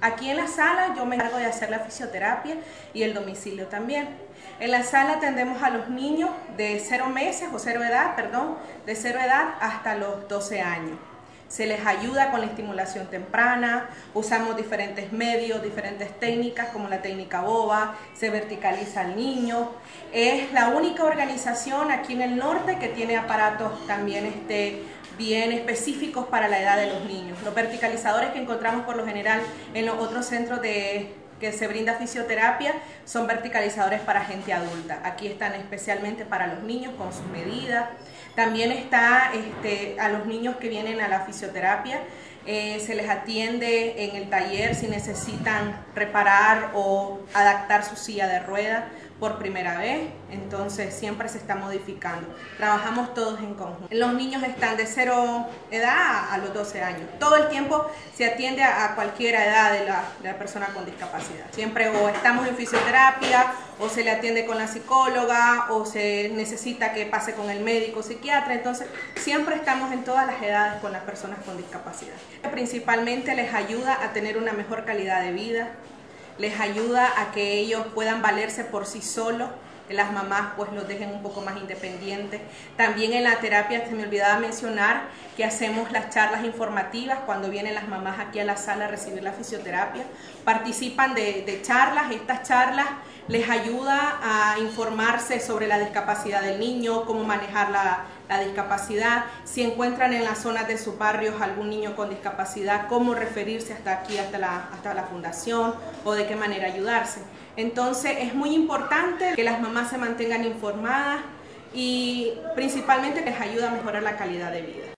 Aquí en la sala yo me encargo de hacer la fisioterapia y el domicilio también. En la sala atendemos a los niños de 0 meses o 0 edad, perdón, de 0 edad hasta los 12 años. Se les ayuda con la estimulación temprana, usamos diferentes medios, diferentes técnicas como la técnica BOVA, se verticaliza al niño. Es la única organización aquí en el norte que tiene aparatos también bien específicos para la edad de los niños. Los verticalizadores que encontramos por lo general en los otros centros que se brinda fisioterapia son verticalizadores para gente adulta. Aquí están especialmente para los niños con sus medidas. También está a los niños que vienen a la fisioterapia, se les atiende en el taller si necesitan reparar o adaptar su silla de ruedas por primera vez, entonces siempre se está modificando. Trabajamos todos en conjunto. Los niños están de 0 edad a los 12 años. Todo el tiempo se atiende a cualquier edad de la persona con discapacidad. Siempre o estamos en fisioterapia, o se le atiende con la psicóloga, o se necesita que pase con el médico psiquiatra. Entonces siempre estamos en todas las edades con las personas con discapacidad. Principalmente les ayuda a tener una mejor calidad de vida, les ayuda a que ellos puedan valerse por sí solos, que las mamás pues los dejen un poco más independientes. También en la terapia, se me olvidaba mencionar que hacemos las charlas informativas cuando vienen las mamás aquí a la sala a recibir la fisioterapia. Participan de charlas, estas charlas les ayuda a informarse sobre la discapacidad del niño, cómo manejar la discapacidad, si encuentran en las zonas de sus barrios algún niño con discapacidad, cómo referirse hasta aquí, hasta la fundación, o de qué manera ayudarse. Entonces es muy importante que las mamás se mantengan informadas y principalmente les ayuda a mejorar la calidad de vida.